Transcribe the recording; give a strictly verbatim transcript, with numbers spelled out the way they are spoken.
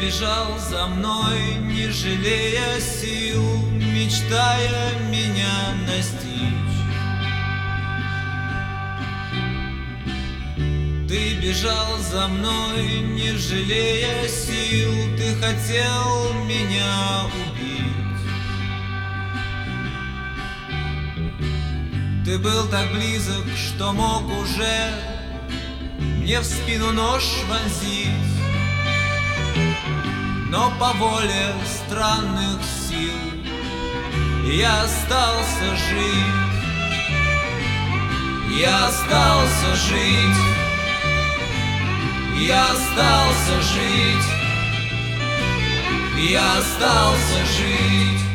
бежал за мной, не жалея сил, мечтая меня настичь. Ты бежал за мной, не жалея сил, ты хотел меня убить. Ты был так близок, что мог уже мне в спину нож вонзить. Но по воле странных сил я остался жить. Я остался жить. Я остался жить. Я остался жить.